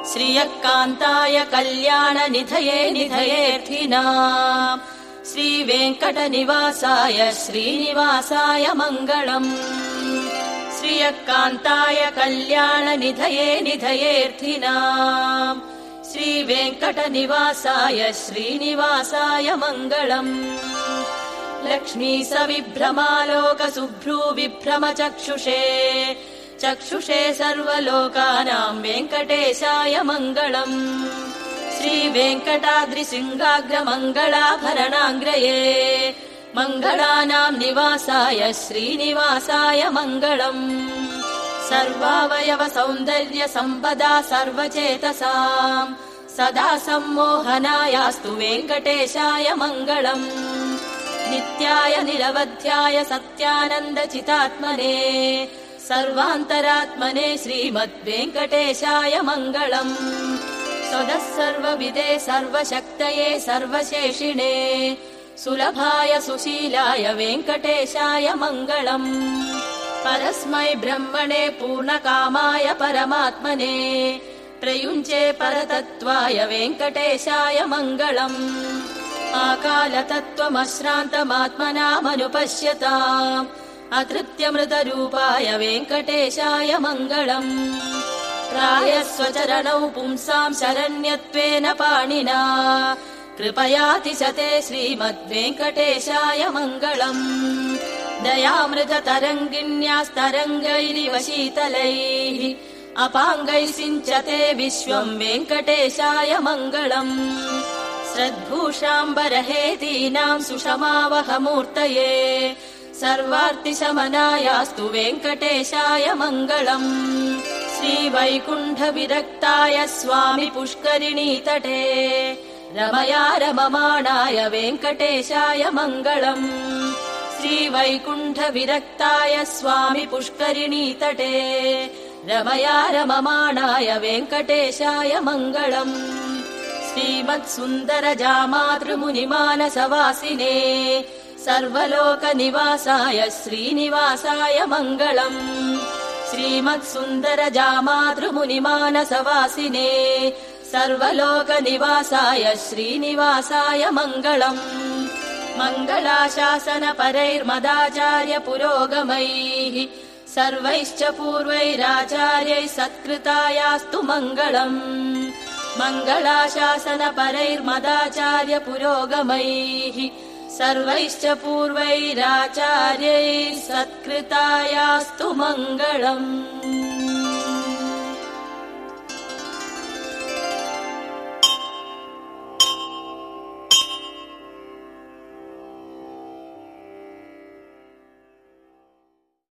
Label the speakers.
Speaker 1: श्रियकान्ताय कल्याणनिधये निधयेऽर्थिनाम् श्रीवेङ्कटनिवासाय श्रीनिवासाय मङ्गलम् श्रियकान्ताय कल्याणनिधये निधयेऽर्थिनाम् श्रीवेङ्कटनिवासाय श्रीनिवासाय मङ्गलम् लक्ष्मी सविभ्रमालोकसुभ्रूविभ्रमचक्षुषे चक्षुषे सर्वलोकानाम् वेङ्कटेशाय मङ्गलम् श्रीवेङ्कटाद्रिसिंहाग्रमङ्गलाभरणाङ्ग्रये मङ्गलानाम् निवासाय श्रीनिवासाय मङ्गलम् सर्वावयव सौन्दर्य सम्पदा सर्वचेतसाम् सदा सम्मोहनायास्तु वेङ्कटेशाय मङ्गलम् नित्याय निरवध्याय सत्यानन्दचितात्मने सर्वान्तरात्मने श्रीमद्वेङ्कटेशाय मङ्गलम् सदः सर्वविदे सर्वशक्तये सर्वशेषिणे सुलभाय सुशीलाय वेङ्कटेशाय मङ्गलम् परस्मै ब्रह्मणे पूर्णकामाय परमात्मने प्रयुञ्चे परतत्त्वाय वेङ्कटेशाय मङ्गलम् आकालतत्त्वमश्रान्तमात्मनामनुपश्यताम् अतृत्यमृतरूपाय वेङ्कटेशाय मङ्गलम् प्रायः स्वचरणौ पुंसाम् शरण्यत्वेन पाणिना कृपयातिशते श्रीमद्वेङ्कटेशाय मङ्गलम् दयामृततरङ्गिन्यास्तरङ्गैरिव शीतलैः अपाङ्गैः सिञ्चते विश्वम् वेङ्कटेशाय मङ्गलम् श्रद्भूषाम्बरहेतीनाम् सुषमावहमूर्तये सर्वार्तिशमनायास्तु वेङ्कटेशाय मङ्गलम् श्रीवैकुण्ठविरक्ताय स्वामि पुष्करिणीतटे रमया रममाणाय वेङ्कटेशाय मङ्गलम् श्रीवैकुण्ठविरक्ताय स्वामि पुष्करिणीतटे रमया रममाणाय वेङ्कटेशाय मङ्गलम् श्रीमत्सुन्दरजामातृमुनिमानसवासिने सर्वलोकनिवासाय श्रीनिवासाय मङ्गलम् श्रीमत्सुन्दरजामातृमुनिमानसवासिने सर्वलोकनिवासाय श्रीनिवासाय मङ्गलम् मङ्गलाशासनपरैर्मदाचार्य पुरोगमैः सर्वैश्च पूर्वैराचार्यैः सत्कृतायास्तु मङ्गलम् मङ्गलाशासनपरैर्मदाचार्य पुरोगमैः सर्वैश्च पूर्वैराचार्यैः सत्कृतायास्तु मङ्गलम्।